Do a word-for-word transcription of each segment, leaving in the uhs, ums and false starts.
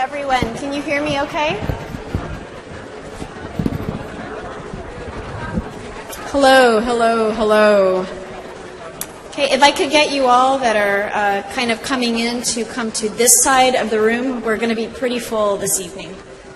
everyone. Can you hear me okay? Hello, hello, hello. Okay, if I could get you all that are uh, kind of coming in to come to this side of the room, we're going to be pretty full this evening.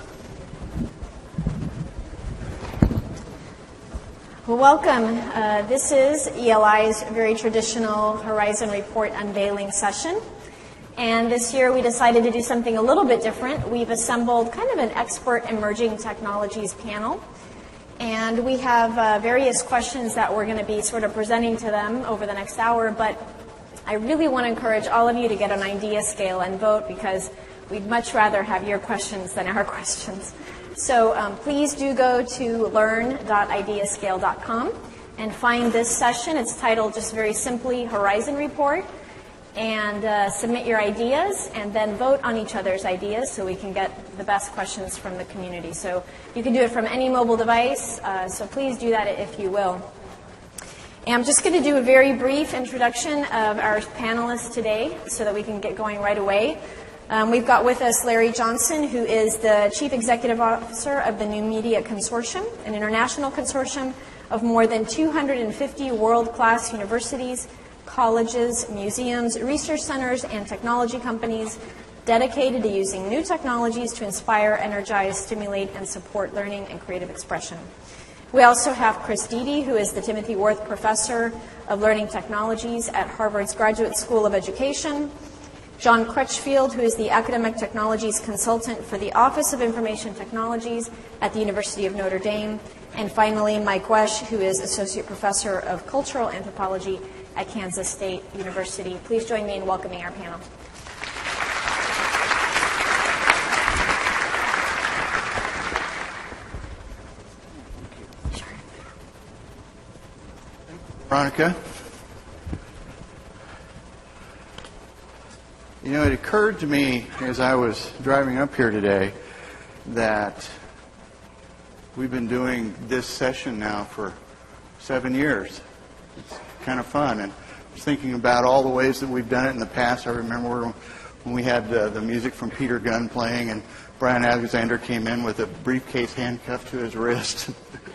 Well, welcome. Uh, this is E L I's very traditional Horizon Report unveiling session. And this year we decided to do something a little bit different. We've assembled kind of an expert emerging technologies panel. And we have uh, various questions that we're going to be sort of presenting to them over the next hour. But I really want to encourage all of you to get an idea scale and vote, because we'd much rather have your questions than our questions. So um, please do go to learn dot ideascale dot com and find this session. It's titled just very simply Horizon Report. And uh, submit your ideas, and then vote on each other's ideas so we can get the best questions from the community. So you can do it from any mobile device, uh, so please do that if you will. And I'm just going to do a very brief introduction of our panelists today so that we can get going right away. Um, we've got with us Larry Johnson, who is the Chief Executive Officer of the New Media Consortium, an international consortium of more than two hundred fifty world-class universities, colleges, museums, research centers, and technology companies dedicated to using new technologies to inspire, energize, stimulate, and support learning and creative expression. We also have Chris Deedy, who is the Timothy Worth Professor of Learning Technologies at Harvard's Graduate School of Education, John Crutchfield, who is the Academic Technologies Consultant for the Office of Information Technologies at the University of Notre Dame, and finally Mike Wesch, who is Associate Professor of Cultural Anthropology at Kansas State University. Please join me in welcoming our panel. Sure. Veronica, you know, it occurred to me as I was driving up here today that we've been doing this session now for seven years. It's kind of fun, and I was thinking about all the ways that we've done it in the past. I remember when we had uh, the music from Peter Gunn playing, and Brian Alexander came in with a briefcase handcuffed to his wrist.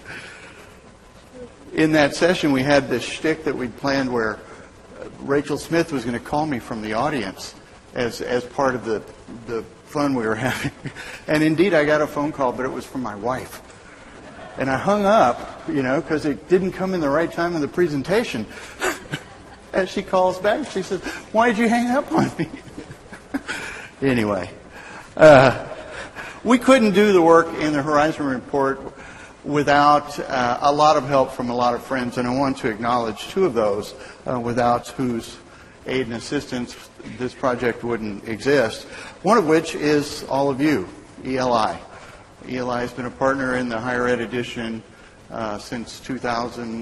In that session, we had this shtick that we'd planned where uh, Rachel Smith was going to call me from the audience as as part of the the fun we were having. And indeed, I got a phone call, but it was from my wife. And I hung up, you know, because it didn't come in the right time in the presentation. As she calls back, she says, "Why did you hang up on me?" Anyway, uh, we couldn't do the work in the Horizon Report without uh, a lot of help from a lot of friends, and I want to acknowledge two of those, uh, without whose aid and assistance this project wouldn't exist. One of which is all of you, E L I. E L I has been a partner in the Higher Ed Edition uh, since two thousand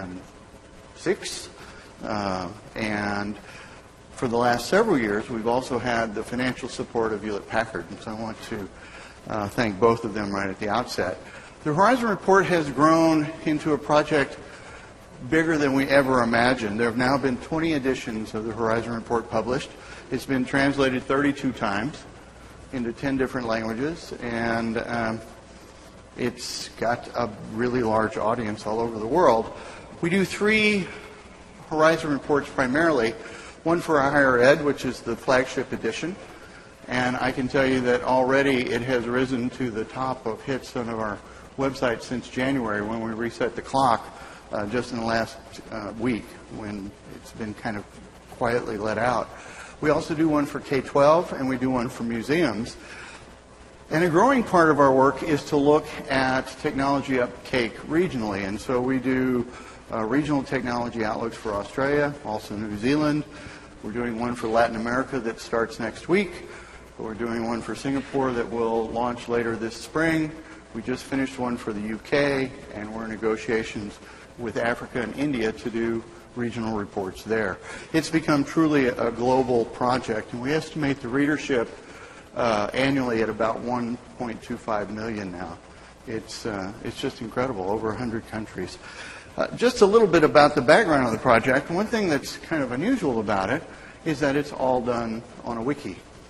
six, uh, and for the last several years we've also had the financial support of Hewlett-Packard, and so I want to uh, thank both of them right at the outset. The Horizon Report has grown into a project bigger than we ever imagined. There have now been twenty editions of the Horizon Report published. It's been translated thirty-two times into ten different languages, and um, it's got a really large audience all over the world. We do three Horizon Reports primarily, one for our higher ed, which is the flagship edition, and I can tell you that already it has risen to the top of hits on our website since January, when we reset the clock uh, just in the last uh, week, when it's been kind of quietly let out. We also do one for K twelve, and we do one for museums. And a growing part of our work is to look at technology uptake regionally. And so we do uh, regional technology outlooks for Australia, also New Zealand. We're doing one for Latin America that starts next week. We're doing one for Singapore that will launch later this spring. We just finished one for the U K, and we're in negotiations with Africa and India to do regional reports there. It's become truly a global project, and we estimate the readership uh, annually at about one point two five million now. It's, uh, it's just incredible, over one hundred countries. Uh, just a little bit about the background of the project. One thing that's kind of unusual about it is that it's all done on a wiki.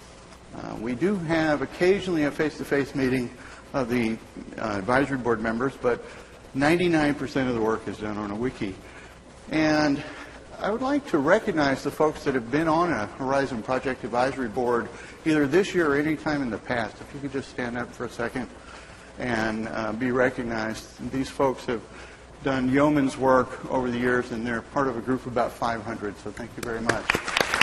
Uh, we do have occasionally a face-to-face meeting of the uh, advisory board members, but ninety-nine percent of the work is done on a wiki. And I would like to recognize the folks that have been on a Horizon Project Advisory Board either this year or any time in the past. If you could just stand up for a second and uh, be recognized. These folks have done yeoman's work over the years, and they're part of a group of about five hundred, so thank you very much.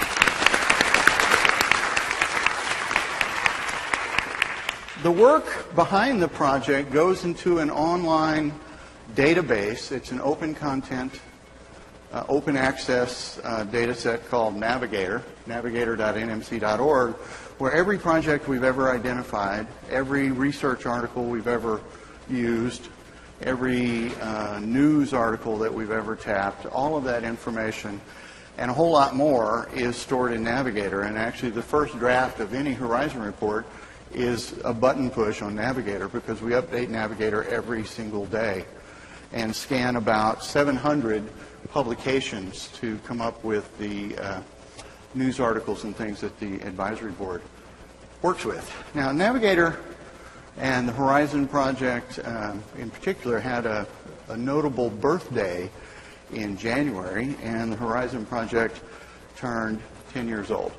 The work behind the project goes into an online database. It's an open content, uh, open access uh, data set called Navigator, navigator dot N M C dot org, where every project we've ever identified, every research article we've ever used, every uh, news article that we've ever tapped, all of that information and a whole lot more is stored in Navigator. And actually the first draft of any Horizon report is a button push on Navigator, because we update Navigator every single day and scan about seven hundred publications to come up with the uh, news articles and things that the advisory board works with. Now, Navigator and the Horizon Project um, in particular had a, a notable birthday in January, and the Horizon Project turned ten years old.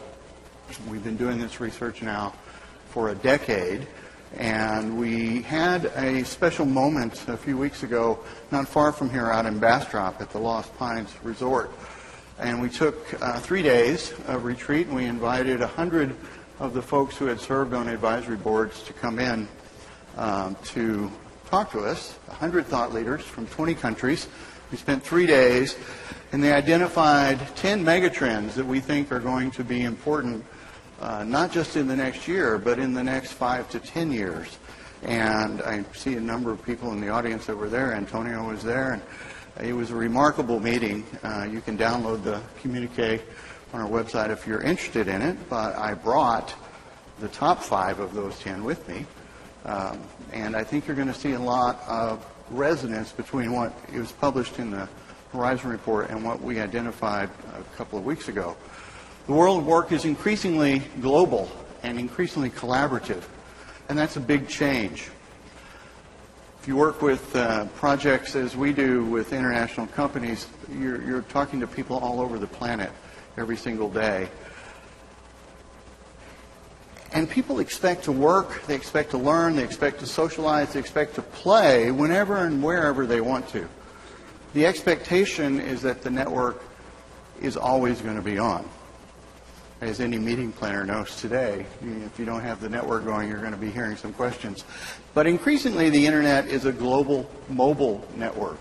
We've been doing this research now for a decade, and we had a special moment a few weeks ago not far from here out in Bastrop at the Lost Pines Resort. And we took uh, three days of retreat, and we invited a hundred of the folks who had served on advisory boards to come in um, to talk to us, a hundred thought leaders from twenty countries. We spent three days, and they identified ten megatrends that we think are going to be important Uh, not just in the next year, but in the next five to ten years. And I see a number of people in the audience that were there. Antonio was there, and it was a remarkable meeting. Uh, you can download the communique on our website if you're interested in it, but I brought the top five of those ten with me. Um, and I think you're going to see a lot of resonance between what was published in the Horizon Report and what we identified a couple of weeks ago. The world of work is increasingly global and increasingly collaborative, and that's a big change. If you work with uh, projects as we do with international companies, you're, you're talking to people all over the planet every single day. And people expect to work, they expect to learn, they expect to socialize, they expect to play whenever and wherever they want to. The expectation is that the network is always going to be on. As any meeting planner knows today, if you don't have the network going, you're going to be hearing some questions. But increasingly, the Internet is a global mobile network.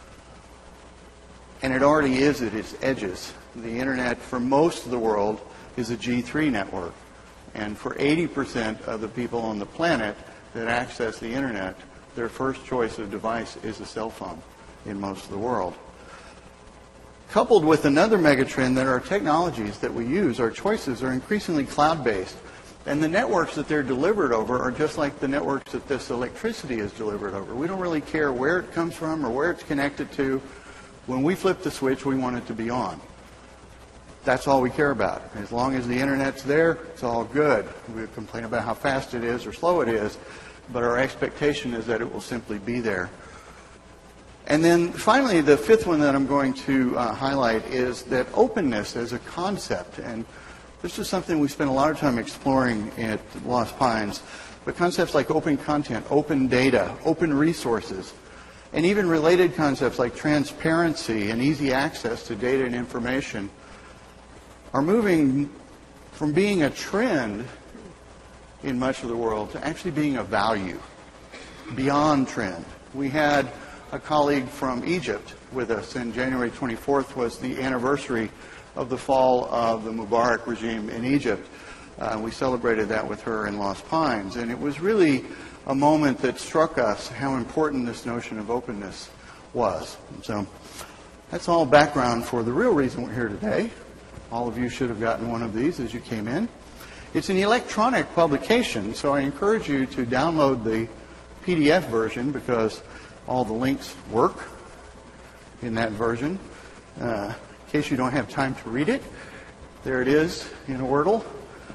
And it already is at its edges. The Internet, for most of the world, is a G three network. And for eighty percent of the people on the planet that access the Internet, their first choice of device is a cell phone in most of the world. Coupled with another megatrend that our technologies that we use, our choices, are increasingly cloud-based. And the networks that they're delivered over are just like the networks that this electricity is delivered over. We don't really care where it comes from or where it's connected to. When we flip the switch, we want it to be on. That's all we care about. As long as the Internet's there, it's all good. We complain about how fast it is or slow it is, but our expectation is that it will simply be there. And then finally, the fifth one that I'm going to uh, highlight is that openness as a concept. And this is something we spent a lot of time exploring at Lost Pines. But concepts like open content, open data, open resources, and even related concepts like transparency and easy access to data and information are moving from being a trend in much of the world to actually being a value, beyond trend. We had a colleague from Egypt with us, and January twenty-fourth was the anniversary of the fall of the Mubarak regime in Egypt. Uh, we celebrated that with her in Lost Pines, and it was really a moment that struck us how important this notion of openness was. And so that's all background for the real reason we're here today. All of you should have gotten one of these as you came in. It's an electronic publication, so I encourage you to download the P D F version because all the links work in that version. Uh, in case you don't have time to read it, there it is in Wordle.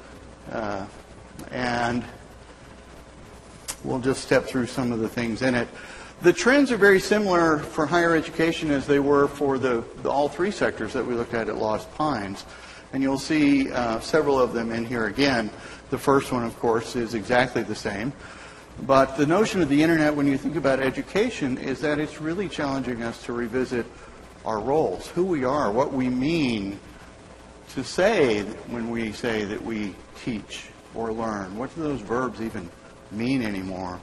Uh, and we'll just step through some of the things in it. The trends are very similar for higher education as they were for the, the all three sectors that we looked at at Lost Pines. And you'll see uh, several of them in here again. The first one, of course, is exactly the same. But the notion of the internet, when you think about education, is that it's really challenging us to revisit our roles, who we are, what we mean to say when we say that we teach or learn. What do those verbs even mean anymore?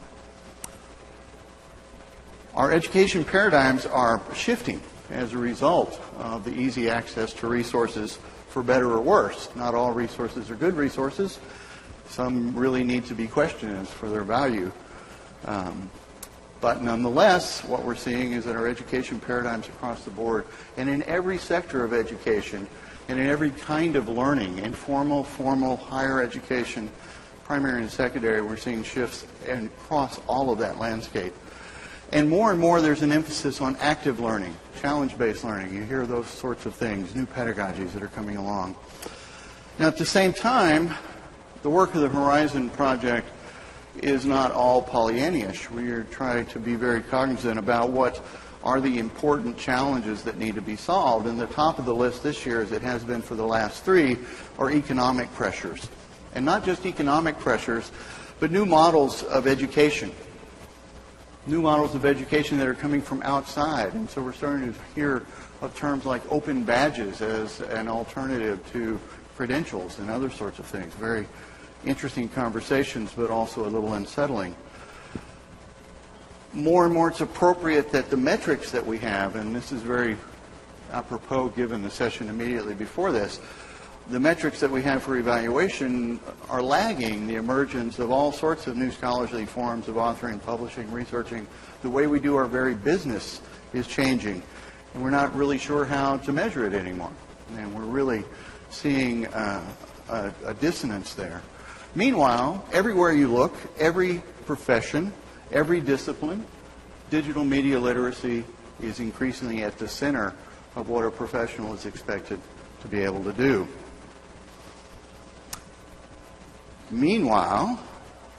Our education paradigms are shifting as a result of the easy access to resources, for better or worse. Not all resources are good resources. Some really need to be questioned as for their value. Um, but nonetheless, what we're seeing is that our education paradigms across the board, and in every sector of education, and in every kind of learning, informal, formal, higher education, primary and secondary, we're seeing shifts across all of that landscape. And more and more there's an emphasis on active learning, challenge-based learning. You hear those sorts of things, new pedagogies that are coming along. Now at the same time, the work of the Horizon Project is not all Pollyannish. We are trying to be very cognizant about what are the important challenges that need to be solved. And the top of the list this year, as it has been for the last three, are economic pressures. And not just economic pressures, but new models of education. New models of education that are coming from outside. And so we're starting to hear of terms like open badges as an alternative to credentials and other sorts of things. Very interesting conversations, but also a little unsettling. More and more it's appropriate that the metrics that we have, and this is very apropos given the session immediately before this, the metrics that we have for evaluation are lagging the emergence of all sorts of new scholarly forms of authoring, publishing, researching. The way we do our very business is changing, and we're not really sure how to measure it anymore. And we're really seeing uh, a, a dissonance there. Meanwhile, everywhere you look, every profession, every discipline, digital media literacy is increasingly at the center of what a professional is expected to be able to do. Meanwhile,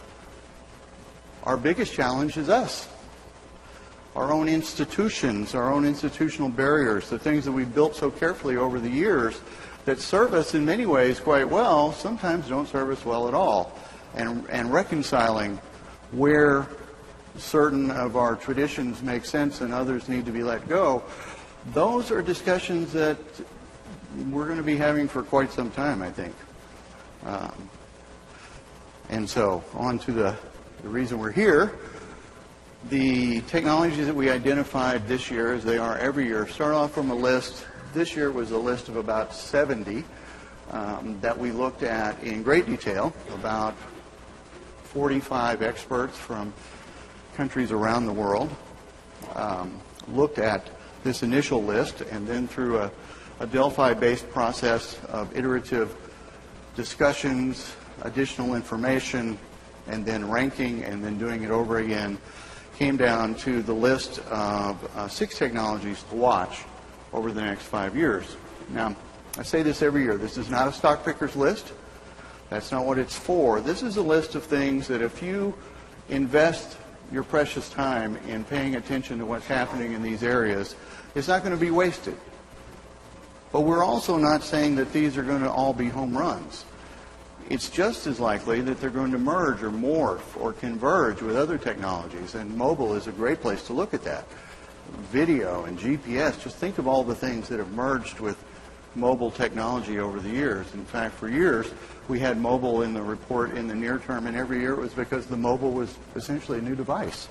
our biggest challenge is us. Our own institutions, our own institutional barriers, the things that we've built so carefully over the years that serve us in many ways quite well, sometimes don't serve us well at all. And, and reconciling where certain of our traditions make sense and others need to be let go, those are discussions that we're going to be having for quite some time, I think. Um, and so, on to the, the reason we're here. The technologies that we identified this year, as they are every year, start off from a list. This year was a list of about seventy um, that we looked at in great detail, about forty-five experts from countries around the world um, looked at this initial list, and then through a, a Delphi-based process of iterative discussions, additional information, and then ranking, and then doing it over again, came down to the list of uh, six technologies to watch over the next five years. Now, I say this every year. This is not a stock picker's list. That's not what it's for. This is a list of things that if you invest your precious time in paying attention to what's happening in these areas, it's not going to be wasted. But we're also not saying that these are going to all be home runs. It's just as likely that they're going to merge or morph or converge with other technologies, and mobile is a great place to look at that. Video and G P S, just think of all the things that have merged with mobile technology over the years. In fact, for years, we had mobile in the report in the near term, and every year it was because the mobile was essentially a new device.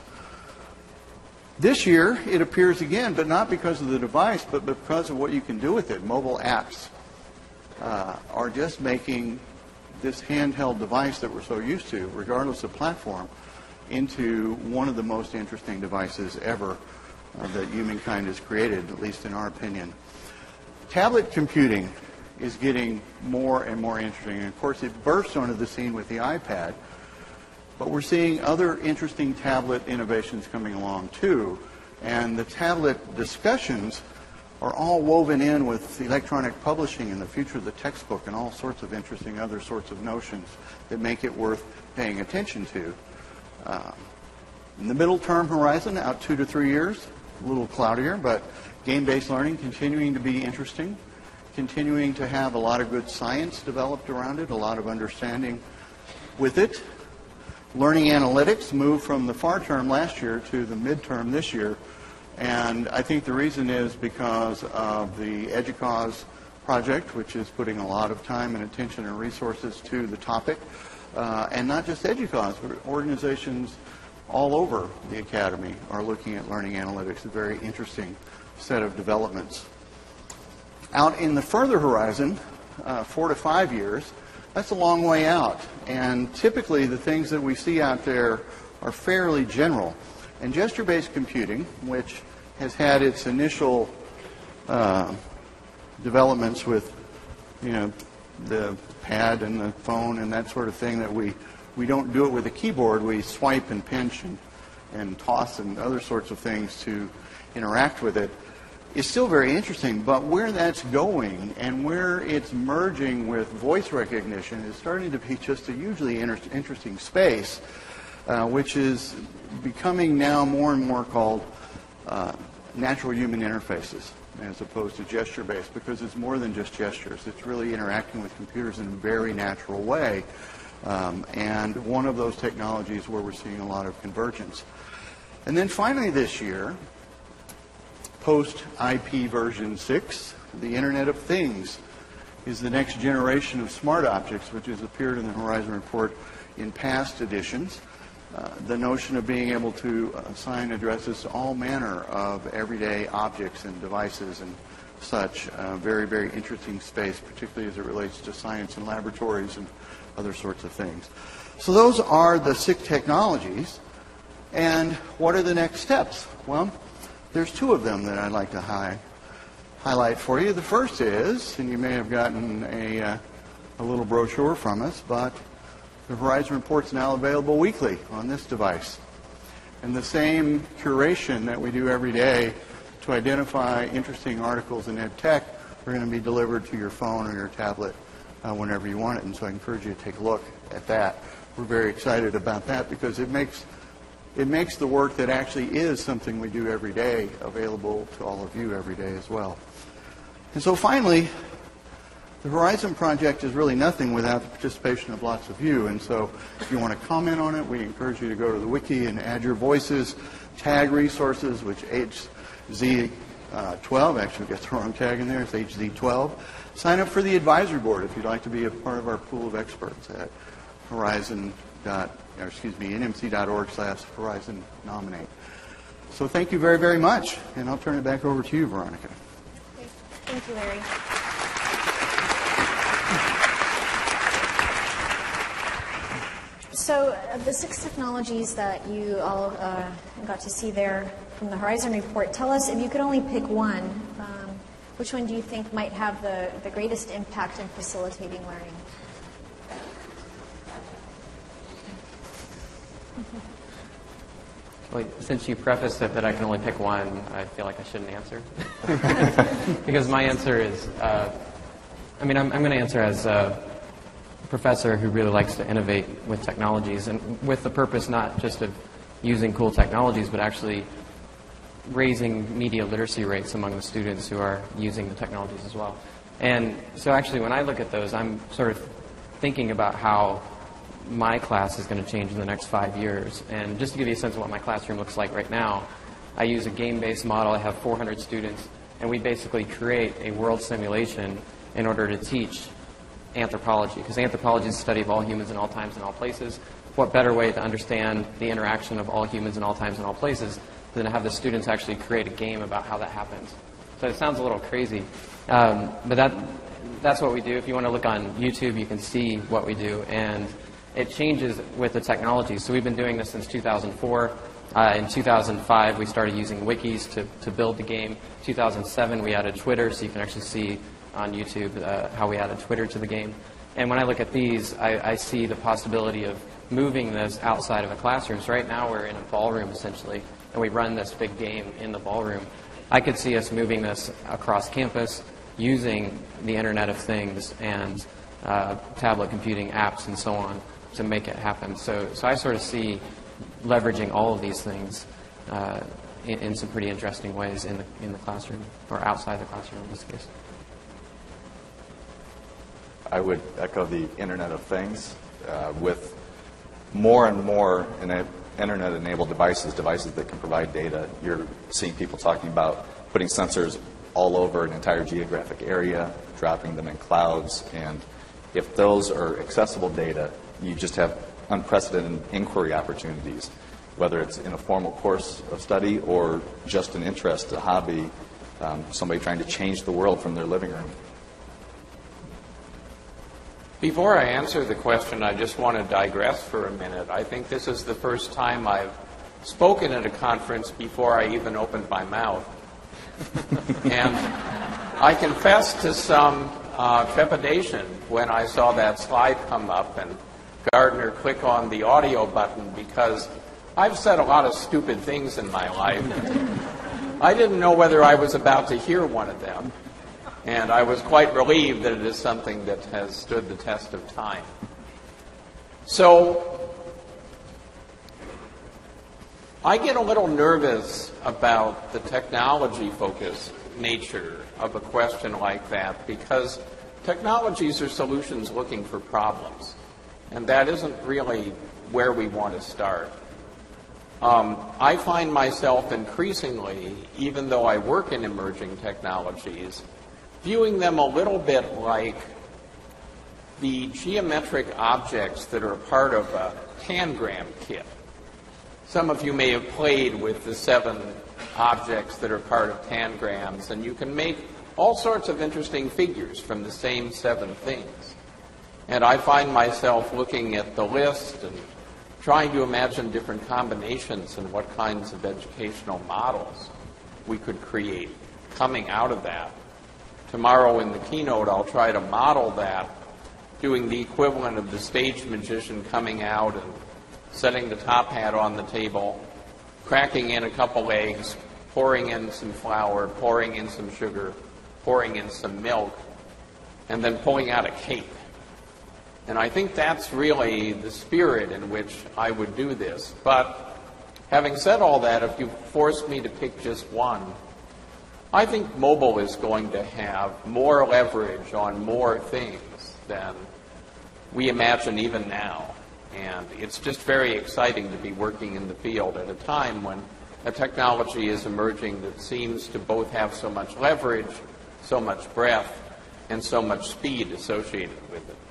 This year, it appears again, but not because of the device, but because of what you can do with it. Mobile apps uh, are just making this handheld device that we're so used to, regardless of platform, into one of the most interesting devices ever uh, that humankind has created, at least in our opinion. Tablet computing is getting more and more interesting. And of course, it burst onto the scene with the iPad. But we're seeing other interesting tablet innovations coming along, too. And the tablet discussions are all woven in with electronic publishing and the future of the textbook and all sorts of interesting other sorts of notions that make it worth paying attention to. Uh, in the middle term horizon, out two to three years, a little cloudier, but game-based learning continuing to be interesting, continuing to have a lot of good science developed around it, a lot of understanding with it. Learning analytics moved from the far term last year to the midterm this year. And I think the reason is because of the EDUCAUSE project, which is putting a lot of time and attention and resources to the topic. Uh, and not just EDUCAUSE, but organizations all over the Academy are looking at learning analytics, a very interesting set of developments. Out in the further horizon, uh, four to five years, that's a long way out. And typically the things that we see out there are fairly general. And gesture-based computing, which has had its initial uh, developments with, you know, the pad and the phone and that sort of thing, that we, we don't do it with a keyboard. We swipe and pinch and, and toss and other sorts of things to interact with it, is still very interesting. But where that's going and where it's merging with voice recognition is starting to be just a hugely inter interesting space. Uh, which is becoming now more and more called uh, natural human interfaces as opposed to gesture-based, because it's more than just gestures. It's really interacting with computers in a very natural way. Um, and one of those technologies where we're seeing a lot of convergence. And then finally this year, post-I P version six, the Internet of Things is the next generation of smart objects, which has appeared in the Horizon Report in past editions. Uh, the notion of being able to assign addresses to all manner of everyday objects and devices and such. Uh, very, very interesting space, particularly as it relates to science and laboratories and other sorts of things. So those are the S I C technologies. And what are the next steps? Well, there's two of them that I'd like to hi highlight for you. The first is, and you may have gotten a, uh, a little brochure from us, but the Horizon Report's now available weekly on this device. And the same curation that we do every day to identify interesting articles in ed tech are going to be delivered to your phone or your tablet uh, whenever you want it. And so I encourage you to take a look at that. We're very excited about that because it makes, it makes the work that actually is something we do every day available to all of you every day as well. And so finally, the Horizon Project is really nothing without the participation of lots of you. And so if you want to comment on it, we encourage you to go to the wiki and add your voices, tag resources, which H Z twelve, actually gets the wrong tag in there, it's H Z twelve. Sign up for the advisory board if you'd like to be a part of our pool of experts at Horizon. Or excuse me, N M C dot org slash Horizon Nominate. So thank you very, very much. And I'll turn it back over to you, Veronica. Okay. Thank you, Larry. So uh, the six technologies that you all uh, got to see there from the Horizon Report, tell us, if you could only pick one, um, which one do you think might have the, the greatest impact in facilitating learning? Well, since you prefaced it that I can only pick one, I feel like I shouldn't answer. Because my answer is, uh, I mean, I'm, I'm going to answer as a professor who really likes to innovate with technologies, and with the purpose not just of using cool technologies, but actually raising media literacy rates among the students who are using the technologies as well. And so actually when I look at those, I'm sort of thinking about how my class is going to change in the next five years. And just to give you a sense of what my classroom looks like right now, I use a game-based model. I have four hundred students, and we basically create a world simulation in order to teach anthropology, because anthropology is the study of all humans in all times and all places. What better way to understand the interaction of all humans in all times and all places than to have the students actually create a game about how that happens? So it sounds a little crazy, um, but that that's what we do. If you want to look on YouTube, you can see what we do, and it changes with the technology. So we've been doing this since two thousand four. Uh, in two thousand five, we started using wikis to, to build the game. two thousand seven, we added Twitter, so you can actually see on YouTube uh, how we added Twitter to the game. And when I look at these, I, I see the possibility of moving this outside of the classrooms. Right now, we're in a ballroom, essentially, and we run this big game in the ballroom. I could see us moving this across campus using the Internet of Things and uh, tablet computing apps and so on to make it happen. So, so I sort of see leveraging all of these things uh, in, in some pretty interesting ways in the, in the classroom, or outside the classroom in this case. I would echo the Internet of Things. Uh, with more and more Internet-enabled devices, devices that can provide data, you're seeing people talking about putting sensors all over an entire geographic area, dropping them in clouds, and if those are accessible data, you just have unprecedented inquiry opportunities, whether it's in a formal course of study or just an interest, a hobby, um, somebody trying to change the world from their living room. Before I answer the question, I just want to digress for a minute. I think this is the first time I've spoken at a conference before I even opened my mouth. And I confess to some uh, trepidation when I saw that slide come up and Gardner click on the audio button, because I've said a lot of stupid things in my life. I didn't know whether I was about to hear one of them. And I was quite relieved that it is something that has stood the test of time. So I get a little nervous about the technology-focused nature of a question like that, because technologies are solutions looking for problems. And that isn't really where we want to start. Um, I find myself increasingly, even though I work in emerging technologies, viewing them a little bit like the geometric objects that are a part of a tangram kit. Some of you may have played with the seven objects that are part of tangrams, and you can make all sorts of interesting figures from the same seven things. And I find myself looking at the list and trying to imagine different combinations and what kinds of educational models we could create coming out of that. Tomorrow in the keynote, I'll try to model that, doing the equivalent of the stage magician coming out and setting the top hat on the table, cracking in a couple eggs, pouring in some flour, pouring in some sugar, pouring in some milk, and then pulling out a cake. And I think that's really the spirit in which I would do this. But having said all that, if you forced me to pick just one, I think mobile is going to have more leverage on more things than we imagine even now. And it's just very exciting to be working in the field at a time when a technology is emerging that seems to both have so much leverage, so much breadth, and so much speed associated with it.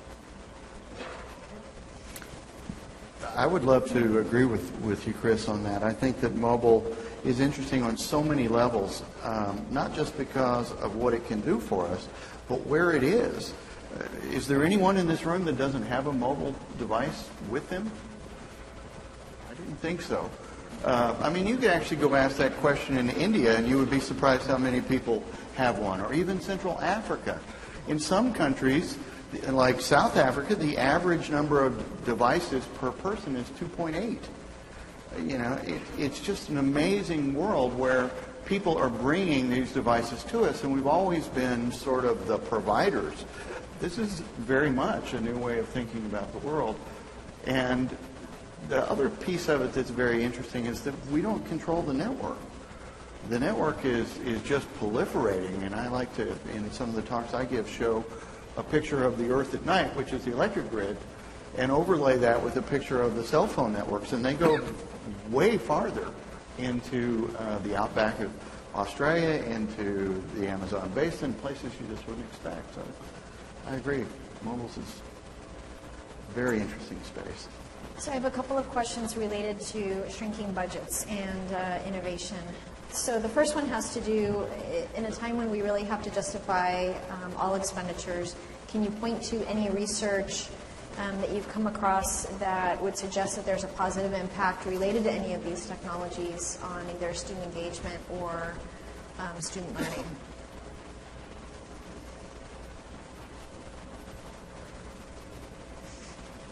I would love to agree with, with you, Chris, on that. I think that mobile is interesting on so many levels, um, not just because of what it can do for us, but where it is. Uh, is there anyone in this room that doesn't have a mobile device with them? I didn't think so. Uh, I mean, you could actually go ask that question in India, and you would be surprised how many people have one, or even Central Africa. In some countries, like South Africa, the average number of devices per person is two point eight. You know, it, it's just an amazing world where people are bringing these devices to us, and we've always been sort of the providers. This is very much a new way of thinking about the world. And the other piece of it that's very interesting is that we don't control the network. The network is, is just proliferating, and I like to, in some of the talks I give, show a picture of the Earth at night, which is the electric grid, and overlay that with a picture of the cell phone networks, and they go way farther into uh, the outback of Australia, into the Amazon basin, places you just wouldn't expect. So I agree. Mobiles is a very interesting space. So I have a couple of questions related to shrinking budgets and uh, innovation. So the first one has to do, in a time when we really have to justify um, all expenditures, can you point to any research um, that you've come across that would suggest that there's a positive impact related to any of these technologies on either student engagement or um, student learning?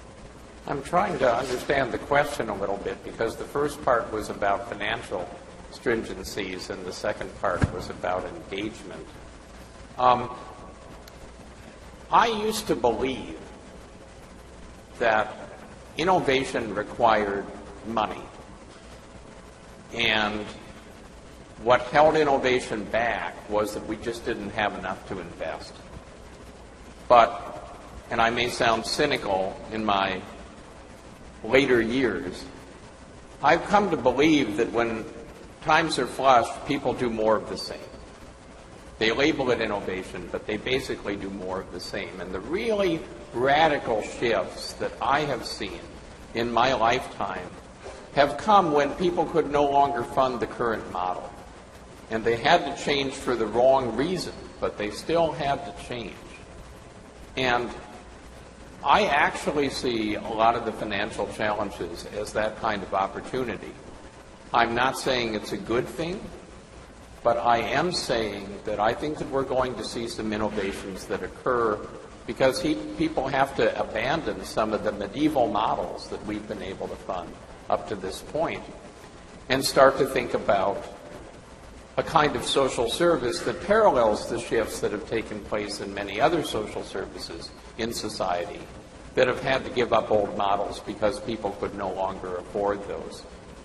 I'm trying to understand the question a little bit, because the first part was about financial stringencies, and the second part was about engagement. Um, I used to believe that innovation required money. And what held innovation back was that we just didn't have enough to invest. But, and I may sound cynical in my later years, I've come to believe that when times are flush, people do more of the same. They label it innovation, but they basically do more of the same. And the really radical shifts that I have seen in my lifetime have come when people could no longer fund the current model. And they had to change for the wrong reason, but they still had to change. And I actually see a lot of the financial challenges as that kind of opportunity. I'm not saying it's a good thing, but I am saying that I think that we're going to see some innovations that occur because he, people have to abandon some of the medieval models that we've been able to fund up to this point and start to think about a kind of social service that parallels the shifts that have taken place in many other social services in society that have had to give up old models because people could no longer afford those.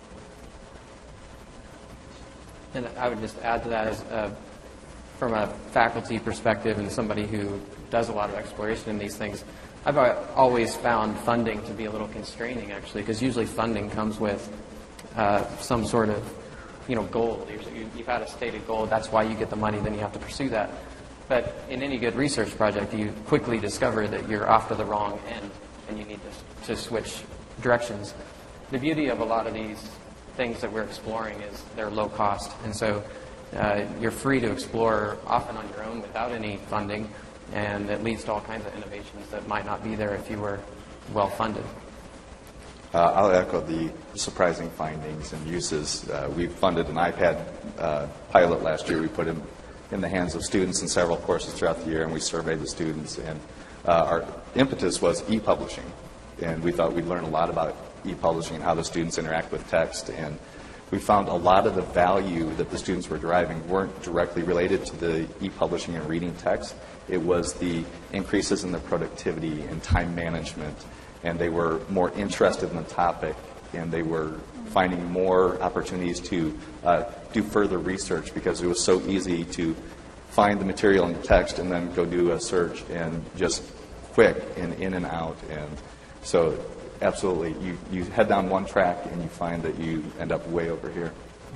And I would just add to that, as, uh, from a faculty perspective and somebody who does a lot of exploration in these things, I've always found funding to be a little constraining, actually, because usually funding comes with uh, some sort of, you know, goal. You've had a stated goal. That's why you get the money. Then you have to pursue that. But in any good research project, you quickly discover that you're off to the wrong end, and you need to, to switch directions. The beauty of a lot of these things that we're exploring is they're low cost, and so uh, you're free to explore often on your own without any funding, and it leads to all kinds of innovations that might not be there if you were well funded. Uh, I'll echo the surprising findings and uses. Uh, we funded an iPad uh, pilot last year. We put him in the hands of students in several courses throughout the year, and we surveyed the students. And uh, our impetus was e-publishing, and we thought we'd learn a lot about e-publishing and how the students interact with text. And we found a lot of the value that the students were deriving weren't directly related to the e-publishing and reading text. It was the increases in their productivity and time management, and they were more interested in the topic, and they were finding more opportunities to uh, do further research because it was so easy to find the material in the text and then go do a search and just quick and in and out. And so absolutely, you, you head down one track and you find that you end up way over here.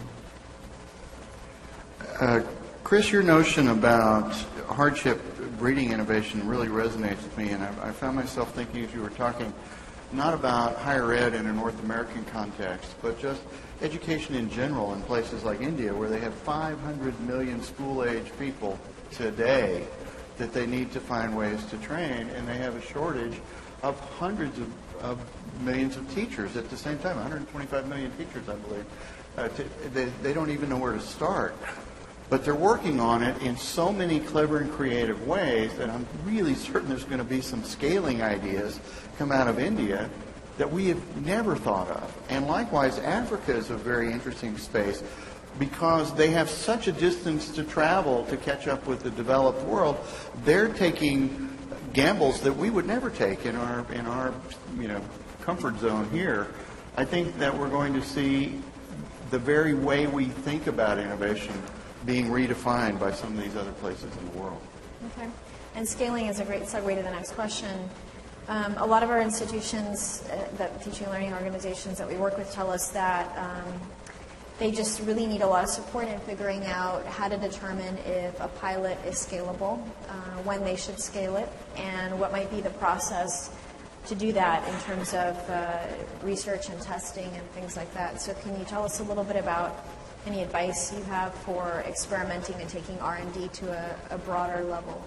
Uh, Chris, your notion about hardship breeding innovation really resonates with me, and I, I found myself thinking as you were talking, not about higher ed in a North American context, but just education in general in places like India, where they have five hundred million school-age people today that they need to find ways to train, and they have a shortage of hundreds of, of millions of teachers at the same time, one hundred twenty-five million teachers, I believe. Uh, to, they, they don't even know where to start. But they're working on it in so many clever and creative ways that I'm really certain there's going to be some scaling ideas come out of India that we have never thought of. And likewise, Africa is a very interesting space because they have such a distance to travel to catch up with the developed world. They're taking gambles that we would never take in our in our you know comfort zone here. I think that we're going to see the very way we think about innovation being redefined by some of these other places in the world. Okay. And scaling is a great segue to the next question. Um, a lot of our institutions, uh, that teaching and learning organizations that we work with tell us that um, they just really need a lot of support in figuring out how to determine if a pilot is scalable, uh, when they should scale it, and what might be the process to do that in terms of uh, research and testing and things like that. So can you tell us a little bit about any advice you have for experimenting and taking R and D to a, a broader level?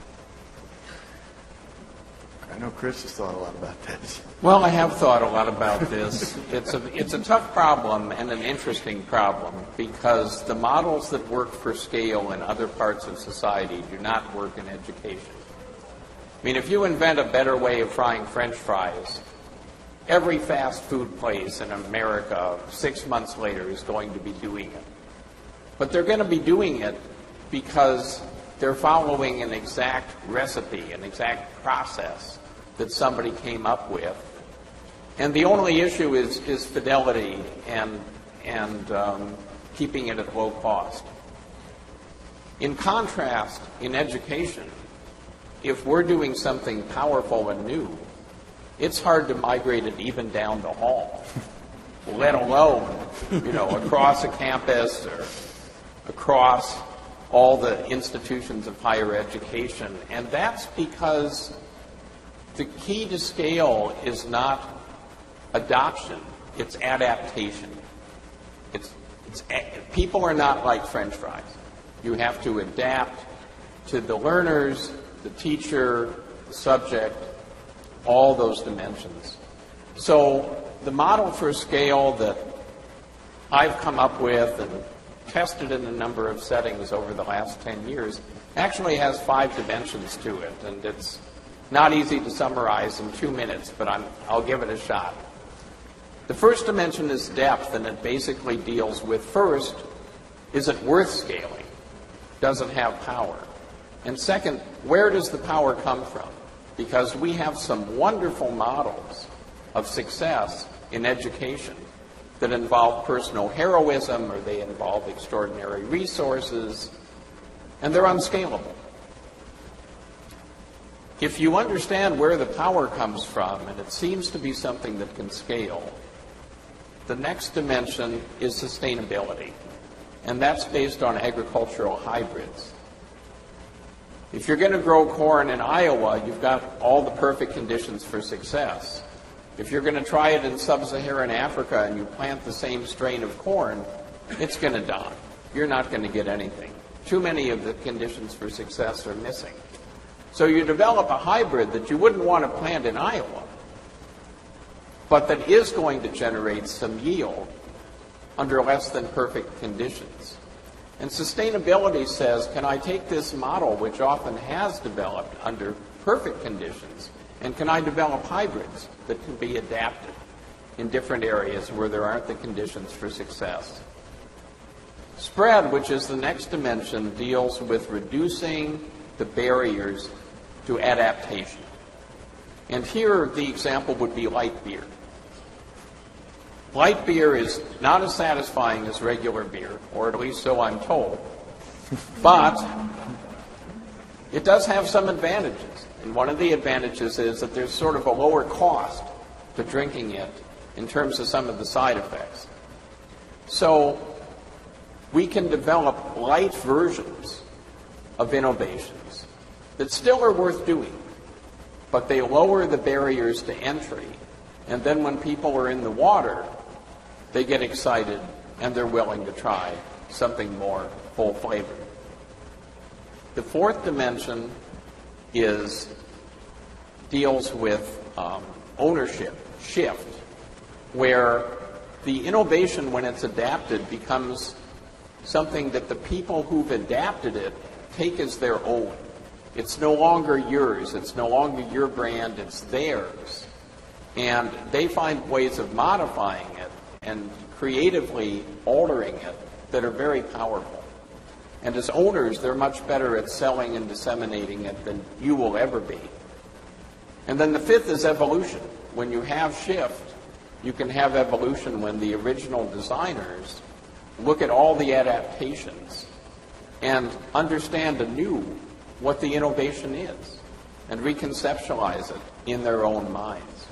I know Chris has thought a lot about this. Well, I have thought a lot about this. It's a, it's a tough problem and an interesting problem because the models that work for scale in other parts of society do not work in education. I mean, if you invent a better way of frying French fries, every fast food place in America six months later is going to be doing it. But they're going to be doing it because they're following an exact recipe, an exact process that somebody came up with. And the only issue is, is fidelity and, and um, keeping it at low cost. In contrast, in education, if we're doing something powerful and new, it's hard to migrate it even down the hall, let alone, you know, across a campus or across all the institutions of higher education. And that's because the key to scale is not adoption, it's adaptation. It's, it's, people are not like French fries. You have to adapt to the learners, the teacher, the subject, all those dimensions. So the model for scale that I've come up with and tested in a number of settings over the last ten years actually has five dimensions to it, and it's not easy to summarize in two minutes, but I'm, I'll give it a shot. The first dimension is depth, and it basically deals with, first, is it worth scaling? Does it have power? And second, where does the power come from? Because we have some wonderful models of success in education that involve personal heroism, or they involve extraordinary resources, and they're unscalable. If you understand where the power comes from, and it seems to be something that can scale, the next dimension is sustainability, and that's based on agricultural hybrids. If you're going to grow corn in Iowa, you've got all the perfect conditions for success. If you're going to try it in sub-Saharan Africa and you plant the same strain of corn, it's going to die. You're not going to get anything. Too many of the conditions for success are missing. So you develop a hybrid that you wouldn't want to plant in Iowa, but that is going to generate some yield under less than perfect conditions. And sustainability says, can I take this model, which often has developed under perfect conditions, and can I develop hybrids that can be adapted in different areas where there aren't the conditions for success? Spread, which is the next dimension, deals with reducing the barriers to adaptation. And here the example would be light beer. Light beer is not as satisfying as regular beer, or at least so I'm told, but it does have some advantages. And one of the advantages is that there's sort of a lower cost to drinking it in terms of some of the side effects. So we can develop light versions of innovations that still are worth doing, but they lower the barriers to entry. And then when people are in the water, they get excited and they're willing to try something more full-flavored. The fourth dimension is deals with um, ownership shift, where the innovation, when it's adapted, becomes something that the people who've adapted it take as their own. It's no longer yours. It's no longer your brand. It's theirs. And they find ways of modifying it and creatively altering it that are very powerful. And as owners, they're much better at selling and disseminating it than you will ever be. And then the fifth is evolution. When you have shift, you can have evolution when the original designers look at all the adaptations and understand anew what the innovation is and reconceptualize it in their own minds.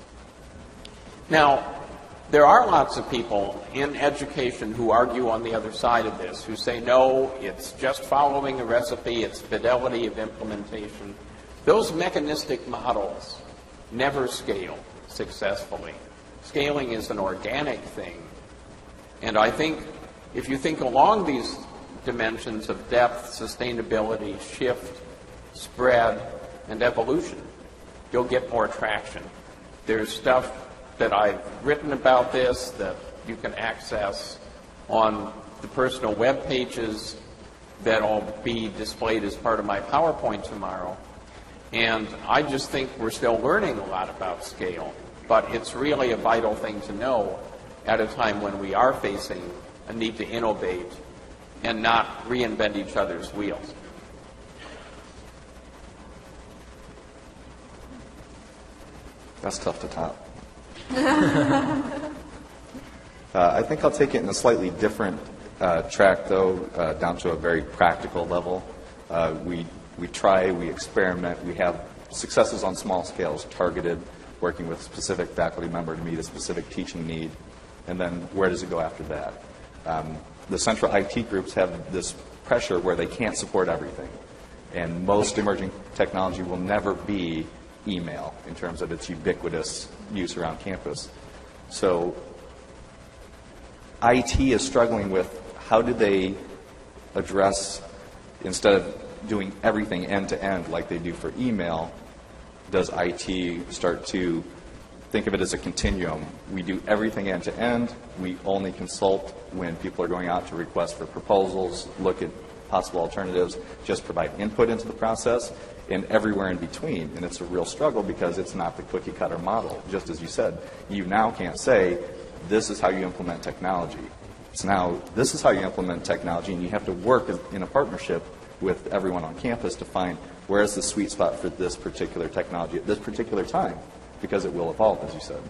Now, there are lots of people in education who argue on the other side of this, who say, no, it's just following a recipe, it's fidelity of implementation. Those mechanistic models never scale successfully. Scaling is an organic thing. And I think if you think along these dimensions of depth, sustainability, shift, spread, and evolution, you'll get more traction. There's stuff that I've written about this that you can access on the personal web pages that'll be displayed as part of my PowerPoint tomorrow. And I just think we're still learning a lot about scale. but it's really a vital thing to know at a time when we are facing a need to innovate and not reinvent each other's wheels. That's tough to top. uh, I think I'll take it in a slightly different uh, track, though, uh, down to a very practical level. Uh, we we try, we experiment, we have successes on small scales, targeted, working with a specific faculty member to meet a specific teaching need, and then where does it go after that? Um, the central I T groups have this pressure where they can't support everything, and most emerging technology will never be email in terms of its ubiquitous use around campus. So I T is struggling with how do they address, instead of doing everything end-to-end like they do for email, does I T start to think of it as a continuum? We do everything end-to-end. We only consult when people are going out to request for proposals, look at possible alternatives, just provide input into the process, and everywhere in between. And it's a real struggle because it's not the cookie-cutter model. Just as you said, you now can't say, this is how you implement technology. It's now, this is how you implement technology, and you have to work in a partnership with everyone on campus to find where is the sweet spot for this particular technology at this particular time, because it will evolve, as you said.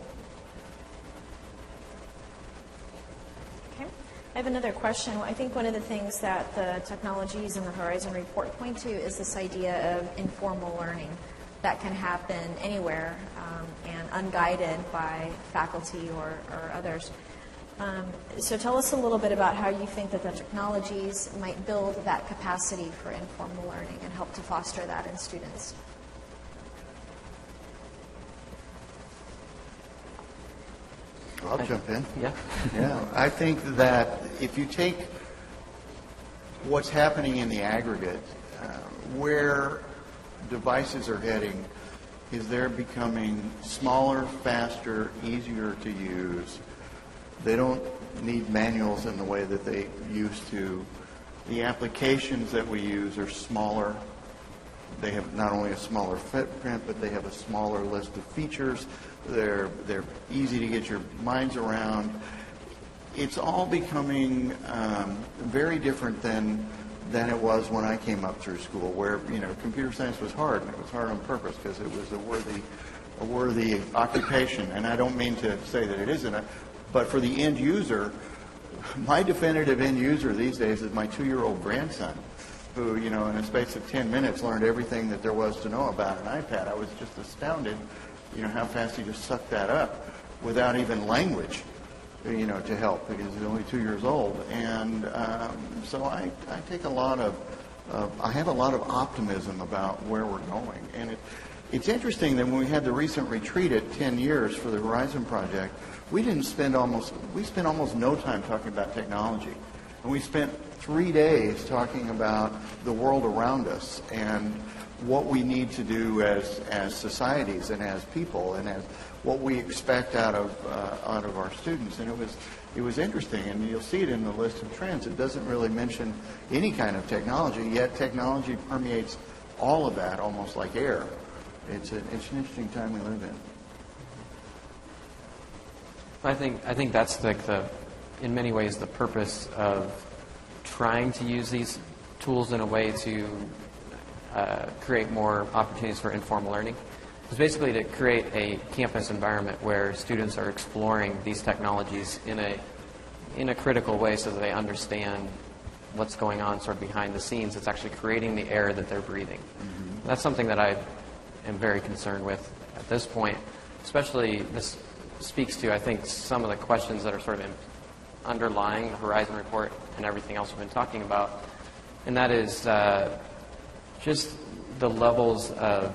Okay. I have another question. I think one of the things that the technologies in the Horizon Report point to is this idea of informal learning that can happen anywhere um, and unguided by faculty or, or others. Um, so tell us a little bit about how you think that the technologies might build that capacity for informal learning and help to foster that in students. I'll jump in. Yeah. Yeah, I think that if you take what's happening in the aggregate, uh, where devices are heading is they're becoming smaller, faster, easier to use. They don't need manuals in the way that they used to. The applications that we use are smaller. They have not only a smaller footprint, but they have a smaller list of features. They're they're easy to get your minds around. It's all becoming um, very different than than it was when I came up through school, where you know computer science was hard, and it was hard on purpose because it was a worthy a worthy occupation. And I don't mean to say that it isn't, a, but for the end user, my definitive end user these days is my two-year-old grandson, who, you know, in a space of ten minutes learned everything that there was to know about an iPad. I was just astounded, you know, how fast he just sucked that up without even language, you know, to help, because he's only two years old. And um, so I, I take a lot of, uh, I have a lot of optimism about where we're going. And it, it's interesting that when we had the recent retreat at ten years for the Horizon Project, we didn't spend almost, we spent almost no time talking about technology. And we spent three days talking about the world around us and what we need to do as as societies and as people and as what we expect out of uh, out of our students. And it was it was interesting, and you'll see it in the list of trends. It doesn't really mention any kind of technology, yet technology permeates all of that almost like air. It's, a, it's an interesting time we live in. I think I think that's like the, in many ways, the purpose of trying to use these tools in a way to uh, create more opportunities for informal learning. It's basically to create a campus environment where students are exploring these technologies in a in a critical way, so that they understand what's going on sort of behind the scenes. It's actually creating the air that they're breathing. Mm-hmm. That's something that I am very concerned with at this point. Especially, this speaks to, I think, some of the questions that are sort of in, underlying the Horizon Report and everything else we've been talking about, and that is uh, just the levels of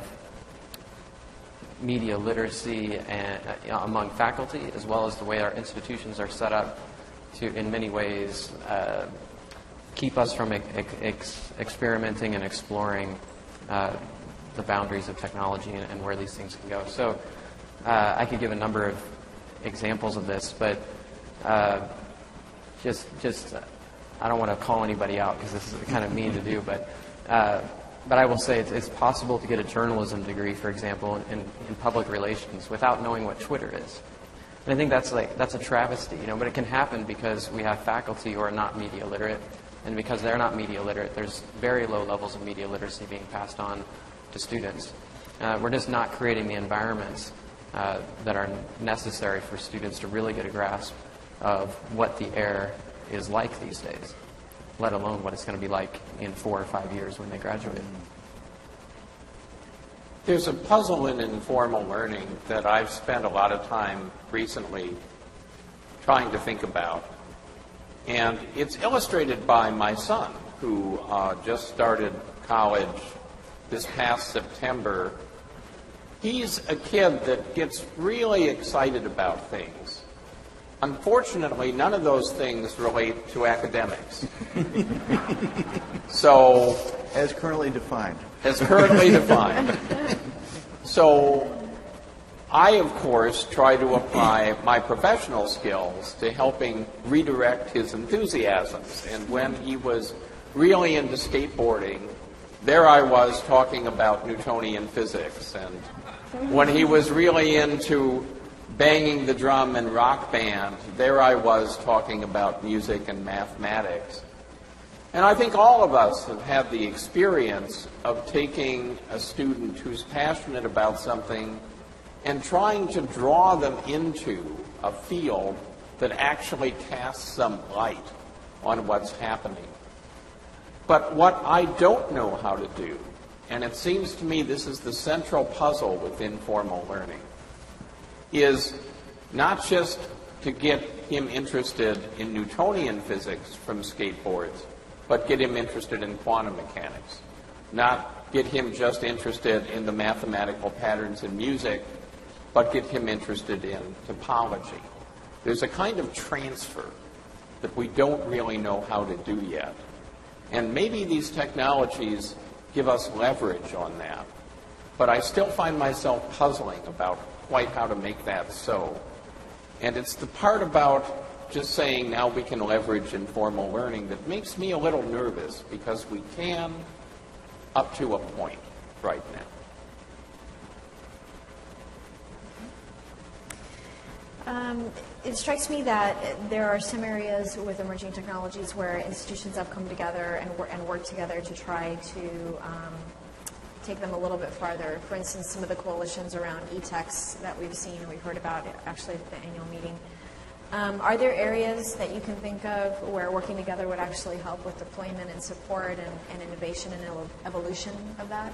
media literacy and, uh, among faculty, as well as the way our institutions are set up to, in many ways, uh, keep us from ex- ex- experimenting and exploring uh, the boundaries of technology and, and where these things can go. So uh, I could give a number of examples of this, but uh, just, just uh, I don't want to call anybody out because this is kind of mean to do, but uh, but I will say it's, it's possible to get a journalism degree, for example, in, in public relations without knowing what Twitter is. And I think that's like that's a travesty, you know. But it can happen because we have faculty who are not media literate, and because they're not media literate, there's very low levels of media literacy being passed on to students. Uh, we're just not creating the environments uh, that are necessary for students to really get a grasp of what the air is like these days, let alone what it's going to be like in four or five years when they graduate. There's a puzzle in informal learning that I've spent a lot of time recently trying to think about. And it's illustrated by my son, who uh, just started college this past September. He's a kid that gets really excited about things. Unfortunately, none of those things relate to academics. So, As currently defined. as currently defined. So, I, of course, try to apply my professional skills to helping redirect his enthusiasms. And when he was really into skateboarding, there I was talking about Newtonian physics. And when he was really into banging the drum and rock band, there I was talking about music and mathematics. And I think all of us have had the experience of taking a student who's passionate about something and trying to draw them into a field that actually casts some light on what's happening. But what I don't know how to do, and it seems to me this is the central puzzle with informal learning, is not just to get him interested in Newtonian physics from skateboards, but get him interested in quantum mechanics. Not get him just interested in the mathematical patterns in music, but get him interested in topology. There's a kind of transfer that we don't really know how to do yet. And maybe these technologies give us leverage on that. But I still find myself puzzling about quite how to make that so. And it's the part about just saying now we can leverage informal learning that makes me a little nervous, because we can up to a point right now. Um, it strikes me that there are some areas with emerging technologies where institutions have come together and, wor- and worked together to try to um, take them a little bit farther. For instance, some of the coalitions around e-texts that we've seen and we've heard about actually at the annual meeting. Um, are there areas that you can think of where working together would actually help with deployment and support and, and innovation and evo- evolution of that?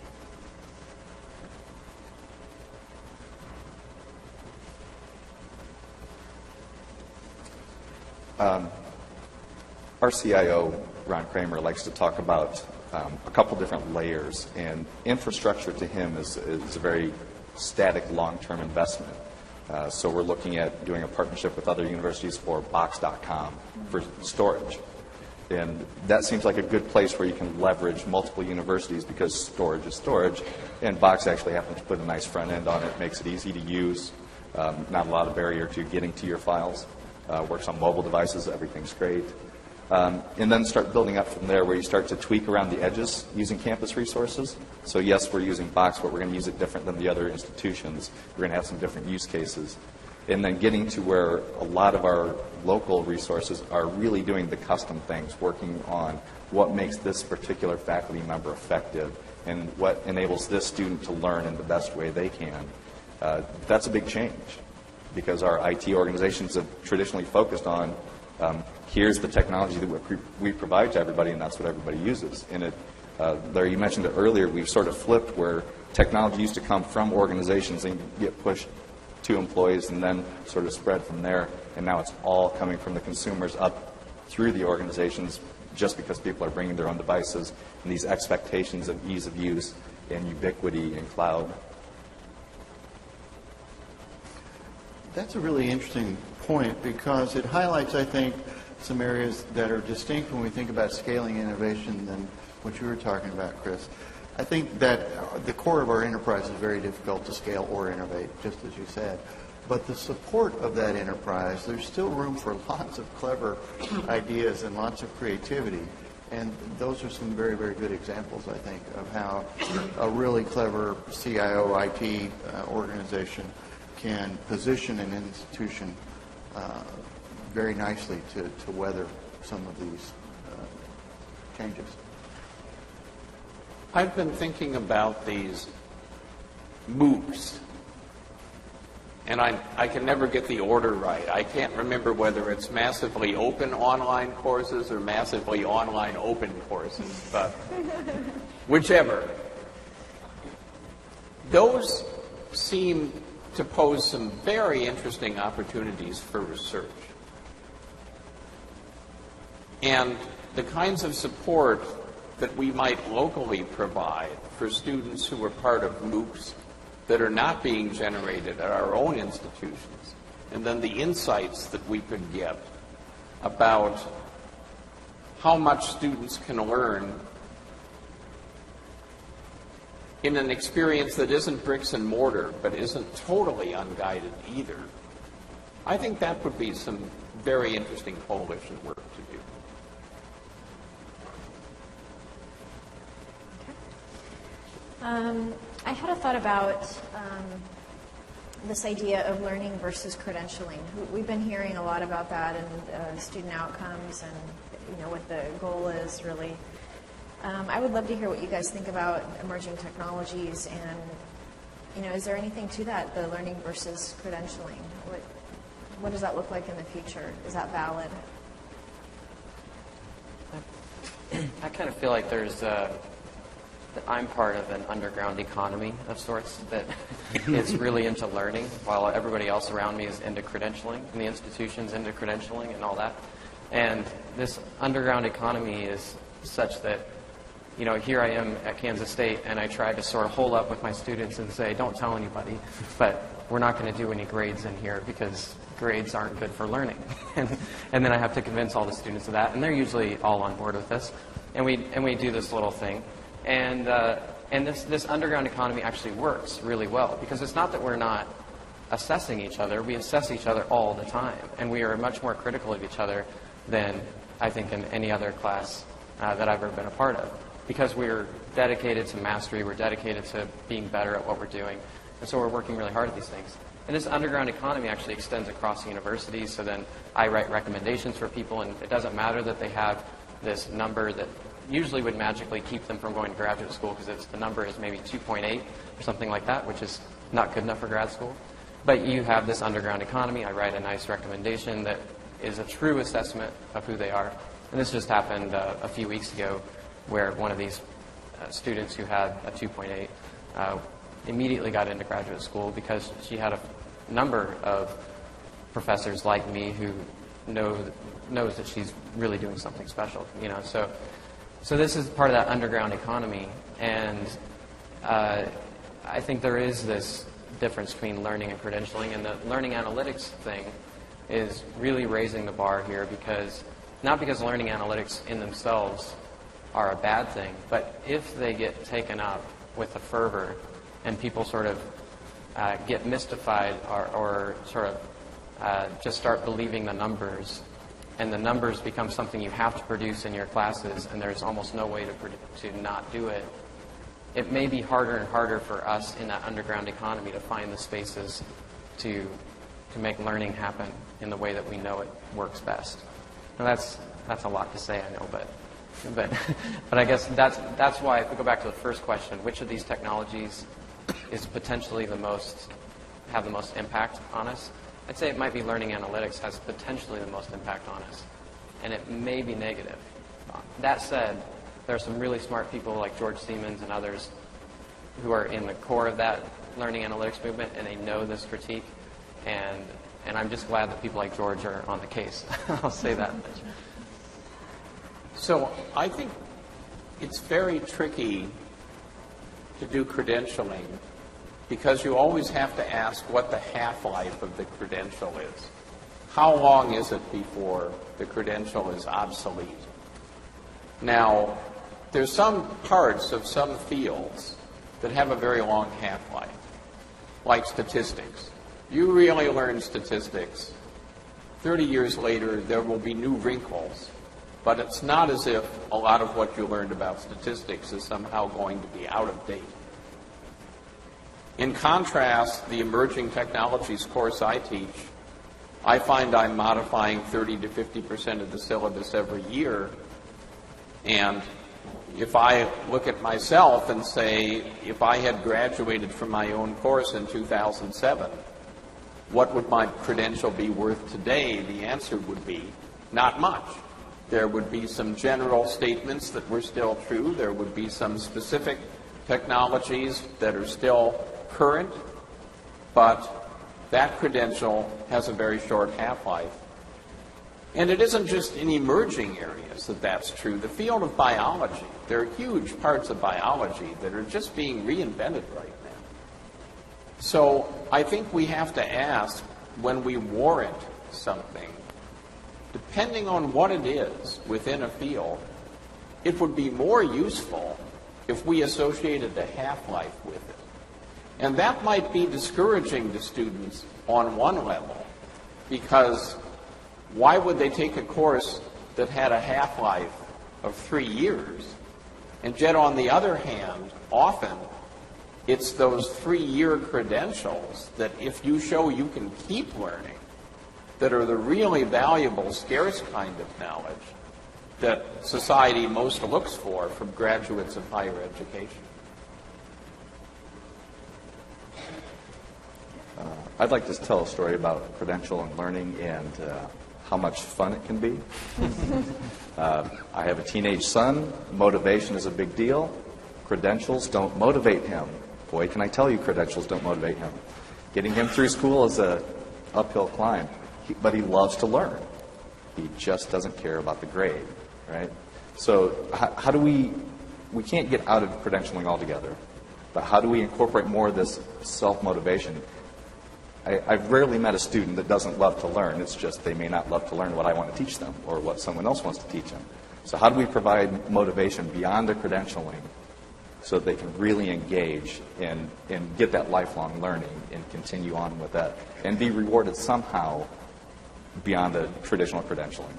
Um, our C I O, Ron Kramer, likes to talk about um, a couple different layers, and infrastructure to him is, is a very static long-term investment. Uh, so we're looking at doing a partnership with other universities for Box dot com for storage. And that seems like a good place where you can leverage multiple universities, because storage is storage, and Box actually happens to put a nice front end on it, makes it easy to use, um, not a lot of barrier to getting to your files. Uh, works on mobile devices, everything's great. Um, and then start building up from there, where you start to tweak around the edges using campus resources. So yes, we're using Box, but we're going to use it different than the other institutions. We're going to have some different use cases. And then getting to where a lot of our local resources are really doing the custom things, working on what makes this particular faculty member effective and what enables this student to learn in the best way they can. Uh, that's a big change, because our I T organizations have traditionally focused on um, here's the technology that we, we provide to everybody, and that's what everybody uses. And it, uh, Larry, you mentioned it earlier, we've sort of flipped where technology used to come from organizations and get pushed to employees and then sort of spread from there, and now it's all coming from the consumers up through the organizations, just because people are bringing their own devices and these expectations of ease of use and ubiquity in cloud. That's a really interesting point, because it highlights, I think, some areas that are distinct when we think about scaling innovation than what you were talking about, Chris. I think that the core of our enterprise is very difficult to scale or innovate, just as you said. But the support of that enterprise, there's still room for lots of clever ideas and lots of creativity. And those are some very, very good examples, I think, of how a really clever C I O I T uh, organization can position an institution uh, very nicely to, to weather some of these uh, changes. I've been thinking about these MOOCs, and I, I can never get the order right. I can't remember whether it's massively open online courses or massively online open courses, but whichever. Those seem to pose some very interesting opportunities for research. And the kinds of support that we might locally provide for students who are part of MOOCs that are not being generated at our own institutions, and then the insights that we could get about how much students can learn in an experience that isn't bricks and mortar, but isn't totally unguided either. I think that would be some very interesting coalition work to do. Um, I had a thought about um, this idea of learning versus credentialing. We've been hearing a lot about that and uh, student outcomes and you know what the goal is really. Um, I would love to hear what you guys think about emerging technologies and you know is there anything to that, the learning versus credentialing? What what does that look like in the future? Is that valid? I kind of feel like there's uh, that I'm part of an underground economy of sorts that is really into learning, while everybody else around me is into credentialing, and the institution's into credentialing and all that. And this underground economy is such that, you know, here I am at Kansas State, and I try to sort of hold up with my students and say, don't tell anybody, but we're not going to do any grades in here because grades aren't good for learning. and, and then I have to convince all the students of that, and they're usually all on board with this. And we, and we do this little thing. And, uh, and this, this underground economy actually works really well because it's not that we're not assessing each other. We assess each other all the time. And we are much more critical of each other than I think in any other class uh, that I've ever been a part of. Because we're dedicated to mastery, we're dedicated to being better at what we're doing. And so we're working really hard at these things. And this underground economy actually extends across universities. So then I write recommendations for people, and it doesn't matter that they have this number that usually would magically keep them from going to graduate school because it's, the number is maybe two point eight or something like that, which is not good enough for grad school. But you have this underground economy. I write a nice recommendation that is a true assessment of who they are. And this just happened uh, a few weeks ago where one of these uh, students who had a two point eight uh, immediately got into graduate school because she had a number of professors like me who know knows that she's really doing something special, you know. So So this is part of that underground economy, and uh, I think there is this difference between learning and credentialing, and the learning analytics thing is really raising the bar here because, not because learning analytics in themselves are a bad thing, but if they get taken up with a fervor and people sort of uh, get mystified or, or sort of uh, just start believing the numbers, and the numbers become something you have to produce in your classes, and there's almost no way to, to not do it, it may be harder and harder for us in that underground economy to find the spaces to, to make learning happen in the way that we know it works best. Now that's, that's a lot to say, I know, but, but, but I guess that's, that's why, if we go back to the first question, which of these technologies is potentially the most, have the most impact on us? I'd say it might be learning analytics has potentially the most impact on us, and it may be negative. That said, there are some really smart people like George Siemens and others who are in the core of that learning analytics movement, and they know this critique, and, and I'm just glad that people like George are on the case. I'll say that much. So I think it's very tricky to do credentialing because you always have to ask what the half-life of the credential is. How long is it before the credential is obsolete? Now, there's some parts of some fields that have a very long half-life, like statistics. You really learn statistics. thirty years later, there will be new wrinkles but it's not as if a lot of what you learned about statistics is somehow going to be out of date. In contrast, the emerging technologies course I teach, I find I'm modifying thirty to fifty percent of the syllabus every year. And if I look at myself and say, if I had graduated from my own course in two thousand seven, what would my credential be worth today? The answer would be not much. There would be some general statements that were still true. There would be some specific technologies that are still current, but that credential has a very short half-life. And it isn't just in emerging areas that that's true. The field of biology, there are huge parts of biology that are just being reinvented right now. So I think we have to ask, when we warrant something, depending on what it is within a field, it would be more useful if we associated the half-life with it. And that might be discouraging to students on one level, because why would they take a course that had a half-life of three years? And yet, on the other hand, often it's those three-year credentials that if you show you can keep learning, that are the really valuable, scarce kind of knowledge that society most looks for from graduates of higher education. Uh, I'd like to tell a story about credential and learning and uh, how much fun it can be. uh, I have a teenage son. Motivation is a big deal. Credentials don't motivate him. Boy, can I tell you, credentials don't motivate him. Getting him through school is an uphill climb, he, but he loves to learn. He just doesn't care about the grade, right? So how, how do we, we can't get out of credentialing altogether, but how do we incorporate more of this self-motivation? I, I've rarely met a student that doesn't love to learn. It's just they may not love to learn what I want to teach them or what someone else wants to teach them. So how do we provide motivation beyond the credentialing so that they can really engage and, and get that lifelong learning and continue on with that and be rewarded somehow beyond the traditional credentialing?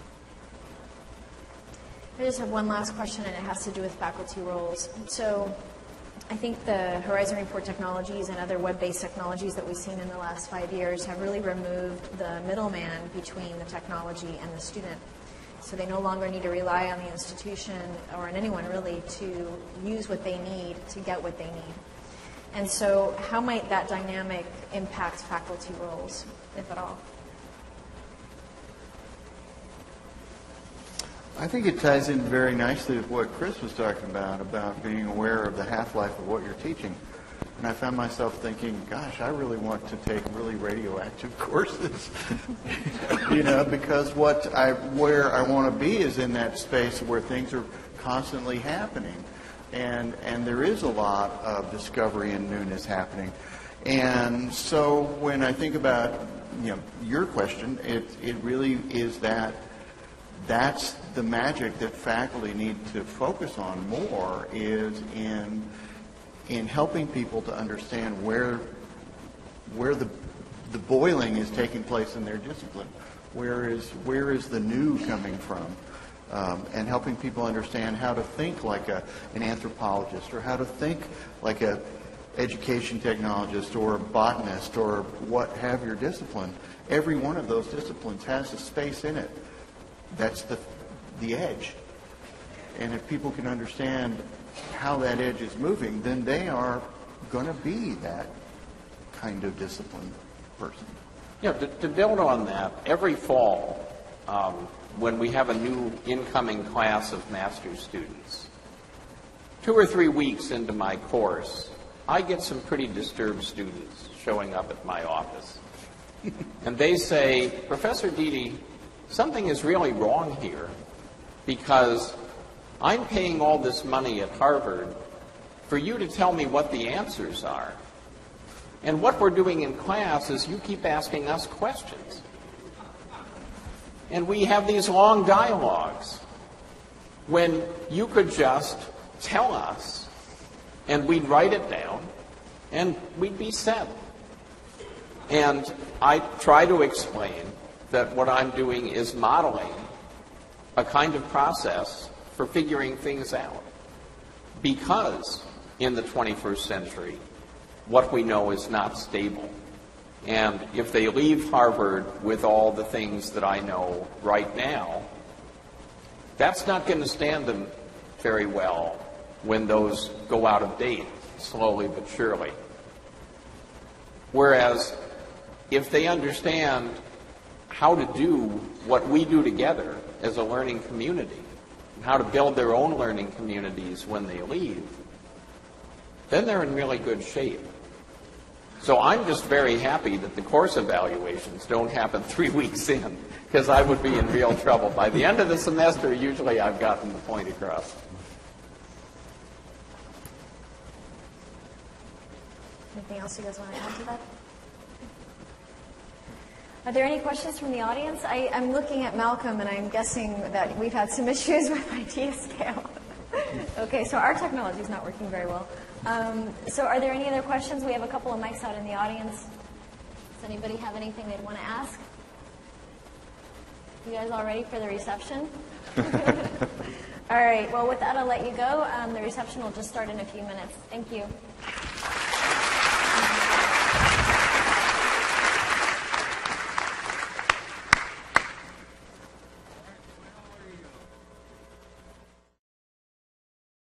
I just have one last question, and it has to do with faculty roles. So I think the Horizon Report technologies and other web-based technologies that we've seen in the last five years have really removed the middleman between the technology and the student. So they no longer need to rely on the institution or on anyone really to use what they need to get what they need. And so how might that dynamic impact faculty roles, if at all? I think it ties in very nicely with what Chris was talking about, about being aware of the half-life of what you're teaching. And I found myself thinking, gosh, I really want to take really radioactive courses, you know, because what I, where I want to be is in that space where things are constantly happening. And, and there is a lot of discovery and newness happening. And so when I think about, you know, your question, it, it really is that that's the magic that faculty need to focus on more, is in in helping people to understand where where the the boiling is taking place in their discipline, where is where is the new coming from, um, and helping people understand how to think like a an anthropologist, or how to think like a education technologist or a botanist, or what have your discipline. Every one of those disciplines has a space in it. That's the the edge. And if people can understand how that edge is moving, then they are going to be that kind of disciplined person. Yeah, to, to build on that, every fall, um, when we have a new incoming class of master's students, two or three weeks into my course, I get some pretty disturbed students showing up at my office. And they say, Professor Dede, something is really wrong here, because I'm paying all this money at Harvard for you to tell me what the answers are. And what we're doing in class is you keep asking us questions. And we have these long dialogues when you could just tell us and we'd write it down and we'd be set. And I try to explain that what I'm doing is modeling a kind of process for figuring things out. Because in the twenty-first century, what we know is not stable. And if they leave Harvard with all the things that I know right now, that's not going to stand them very well when those go out of date, slowly but surely. Whereas if they understand how to do what we do together as a learning community, and how to build their own learning communities when they leave, then they're in really good shape. So I'm just very happy that the course evaluations don't happen three weeks in, because I would be in real trouble. By the end of the semester, usually I've gotten the point across. Anything else you guys want to add to that? Are there any questions from the audience? I, I'm looking at Malcolm, and I'm guessing that we've had some issues with IdeaScale. Okay, so our technology is not working very well. Um, so are there any other questions? We have a couple of mics out in the audience. Does anybody have anything they'd want to ask? You guys all ready for the reception? All right, well, with that, I'll let you go. Um, the reception will just start in a few minutes. Thank you.